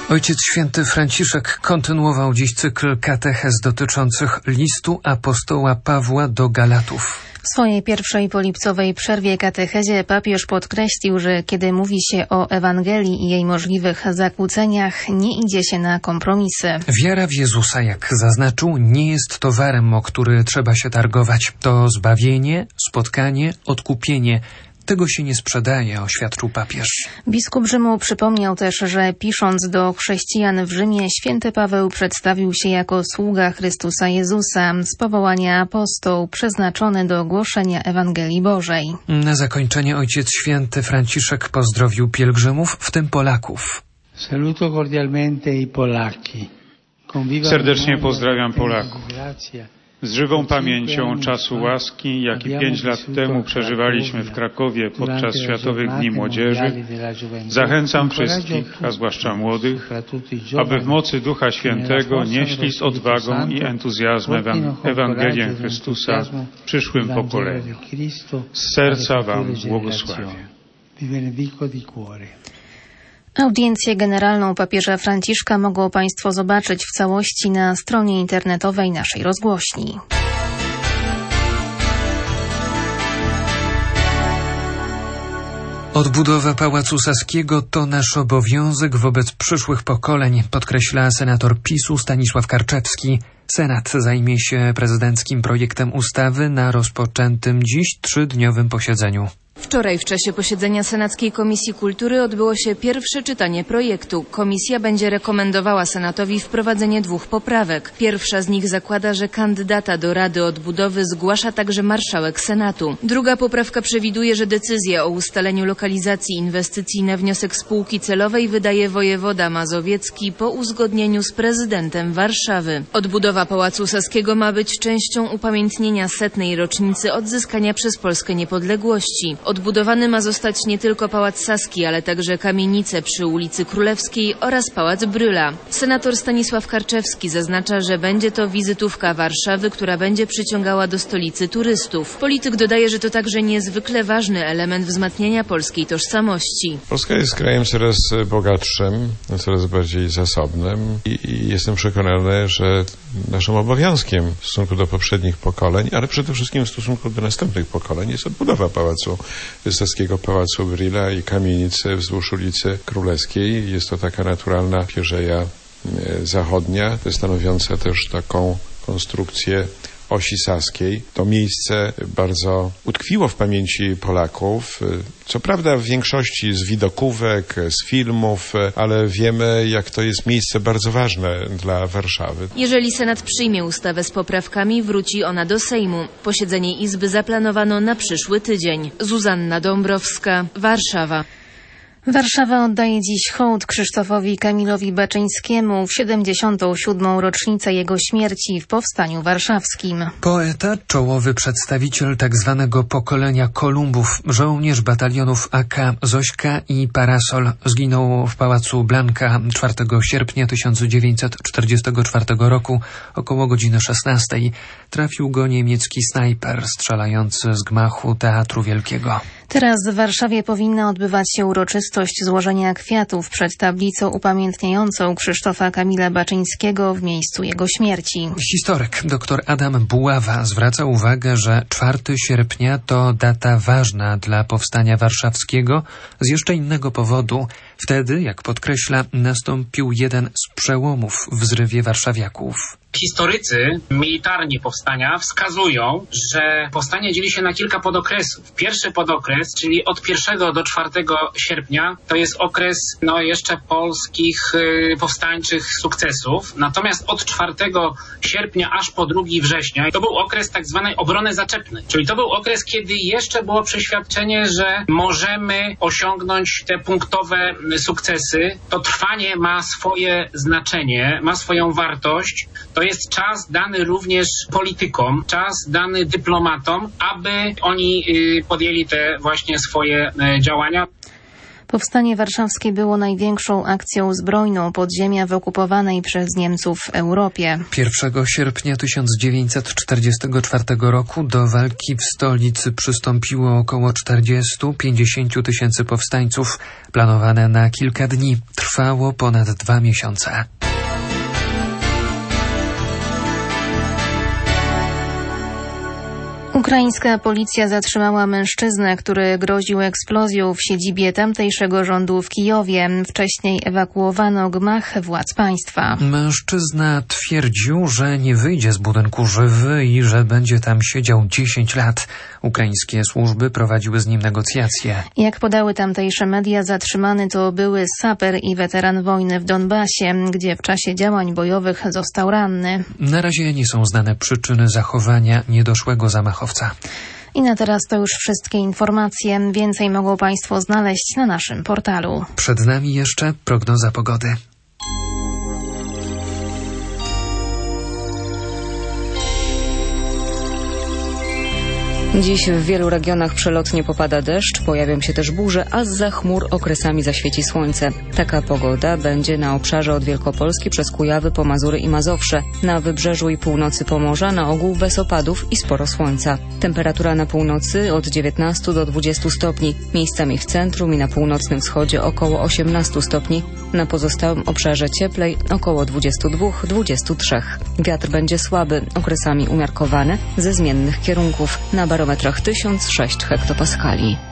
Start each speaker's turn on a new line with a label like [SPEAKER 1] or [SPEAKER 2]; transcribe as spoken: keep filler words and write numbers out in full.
[SPEAKER 1] Ojciec Święty Franciszek kontynuował dziś cykl katechez dotyczących listu apostoła Pawła do Galatów.
[SPEAKER 2] W swojej pierwszej polipcowej przerwie katechezie papież podkreślił, że kiedy mówi się o Ewangelii i jej możliwych zakłóceniach, nie idzie się na kompromisy.
[SPEAKER 1] Wiara w Jezusa, jak zaznaczył, nie jest towarem, o który trzeba się targować. To zbawienie, spotkanie, odkupienie. Tego się nie sprzedaje, oświadczył papież.
[SPEAKER 2] Biskup Rzymu przypomniał też, że pisząc do chrześcijan w Rzymie, święty Paweł przedstawił się jako sługa Chrystusa Jezusa, z powołania apostoł, przeznaczony do głoszenia Ewangelii Bożej.
[SPEAKER 1] Na zakończenie ojciec święty Franciszek pozdrowił pielgrzymów, w tym Polaków.
[SPEAKER 3] Saluto cordialmente i Polacchi.
[SPEAKER 4] Serdecznie pozdrawiam Polaków. Z żywą pamięcią czasu łaski, jaki pięć lat temu przeżywaliśmy w Krakowie podczas Światowych Dni Młodzieży, zachęcam wszystkich, a zwłaszcza młodych, aby w mocy Ducha Świętego nieśli z odwagą i entuzjazmem Ewangelię Chrystusa przyszłym pokoleniom. Z serca Wam błogosławię.
[SPEAKER 2] Audiencję generalną papieża Franciszka mogą Państwo zobaczyć w całości na stronie internetowej naszej rozgłośni.
[SPEAKER 1] Odbudowa Pałacu Saskiego to nasz obowiązek wobec przyszłych pokoleń, podkreśla senator PiSu Stanisław Karczewski. Senat zajmie się prezydenckim projektem ustawy na rozpoczętym dziś trzydniowym posiedzeniu.
[SPEAKER 5] Wczoraj w czasie posiedzenia Senackiej Komisji Kultury odbyło się pierwsze czytanie projektu. Komisja będzie rekomendowała Senatowi wprowadzenie dwóch poprawek. Pierwsza z nich zakłada, że kandydata do Rady Odbudowy zgłasza także marszałek Senatu. Druga poprawka przewiduje, że decyzję o ustaleniu lokalizacji inwestycji na wniosek spółki celowej wydaje wojewoda mazowiecki po uzgodnieniu z prezydentem Warszawy. Odbudowa Pałacu Saskiego ma być częścią upamiętnienia setnej rocznicy odzyskania przez Polskę niepodległości. Odbudowany ma zostać nie tylko Pałac Saski, ale także kamienice przy ulicy Królewskiej oraz Pałac Bryla. Senator Stanisław Karczewski zaznacza, że będzie to wizytówka Warszawy, która będzie przyciągała do stolicy turystów. Polityk dodaje, że to także niezwykle ważny element wzmacniania polskiej tożsamości.
[SPEAKER 6] Polska jest krajem coraz bogatszym, coraz bardziej zasobnym i, i jestem przekonany, że naszym obowiązkiem w stosunku do poprzednich pokoleń, ale przede wszystkim w stosunku do następnych pokoleń jest odbudowa Pałacu Saskiego, Pałacu Bryla i kamienicy wzdłuż ulicy Królewskiej. Jest to taka naturalna pierzeja zachodnia, stanowiąca też taką konstrukcję osi saskiej. To miejsce bardzo utkwiło w pamięci Polaków. Co prawda w większości z widokówek, z filmów, ale wiemy, jak to jest miejsce bardzo ważne dla Warszawy.
[SPEAKER 5] Jeżeli Senat przyjmie ustawę z poprawkami, wróci ona do Sejmu. Posiedzenie Izby zaplanowano na przyszły tydzień. Zuzanna Dąbrowska, Warszawa.
[SPEAKER 2] Warszawa oddaje dziś hołd Krzysztofowi Kamilowi Baczyńskiemu w siedemdziesiątą siódmą rocznicę jego śmierci w Powstaniu Warszawskim.
[SPEAKER 1] Poeta, czołowy przedstawiciel tzw. pokolenia Kolumbów, żołnierz batalionów A K Zośka i Parasol, zginął w Pałacu Blanka czwartego sierpnia tysiąc dziewięćset czterdziestego czwartego roku około godziny szesnastej. Trafił go niemiecki snajper strzelający z gmachu Teatru Wielkiego.
[SPEAKER 2] Teraz w Warszawie powinna odbywać się uroczystość złożenia kwiatów przed tablicą upamiętniającą Krzysztofa Kamila Baczyńskiego w miejscu jego śmierci.
[SPEAKER 1] Historyk dr Adam Buława zwraca uwagę, że czwartego sierpnia to data ważna dla powstania warszawskiego z jeszcze innego powodu. Wtedy, jak podkreśla, nastąpił jeden z przełomów w zrywie warszawiaków.
[SPEAKER 7] Historycy militarni powstania wskazują, że powstanie dzieli się na kilka podokresów. Pierwszy podokres, czyli od pierwszego do czwartego sierpnia, to jest okres no, jeszcze polskich y, powstańczych sukcesów. Natomiast od czwartego sierpnia aż po drugiego września to był okres tak zwanej obrony zaczepnej. Czyli to był okres, kiedy jeszcze było przeświadczenie, że możemy osiągnąć te punktowe sukcesy. To trwanie ma swoje znaczenie, ma swoją wartość. To jest czas dany również politykom, czas dany dyplomatom, aby oni podjęli te właśnie swoje działania.
[SPEAKER 2] Powstanie warszawskie było największą akcją zbrojną podziemia w okupowanej przez Niemców Europie.
[SPEAKER 1] pierwszego sierpnia tysiąc dziewięćset czterdziestego czwartego roku do walki w stolicy przystąpiło około czterdzieści do pięćdziesięciu tysięcy powstańców. Planowane na kilka dni, trwało ponad dwa miesiące.
[SPEAKER 2] Ukraińska policja zatrzymała mężczyznę, który groził eksplozją w siedzibie tamtejszego rządu w Kijowie. Wcześniej ewakuowano gmach władz państwa.
[SPEAKER 1] Mężczyzna twierdził, że nie wyjdzie z budynku żywy i że będzie tam siedział dziesięć lat. Ukraińskie służby prowadziły z nim negocjacje.
[SPEAKER 2] Jak podały tamtejsze media, zatrzymany to były saper i weteran wojny w Donbasie, gdzie w czasie działań bojowych został ranny.
[SPEAKER 1] Na razie nie są znane przyczyny zachowania niedoszłego zamachowca.
[SPEAKER 2] I na teraz to już wszystkie informacje. Więcej mogą Państwo znaleźć na naszym portalu.
[SPEAKER 1] Przed nami jeszcze prognoza pogody.
[SPEAKER 8] Dziś w wielu regionach przelotnie popada deszcz, pojawią się też burze, a zza chmur okresami zaświeci słońce. Taka pogoda będzie na obszarze od Wielkopolski przez Kujawy po Mazury i Mazowsze. Na wybrzeżu i północy Pomorza na ogół bez opadów i sporo słońca. Temperatura na północy od dziewiętnastu do dwudziestu stopni. Miejscami w centrum i na północnym wschodzie około osiemnastu stopni. Na pozostałym obszarze cieplej około dwudziestu dwóch do dwudziestu trzech. Wiatr będzie słaby, okresami umiarkowany, ze zmiennych kierunków. Na barometrach tysiąc sześć hektopaskali.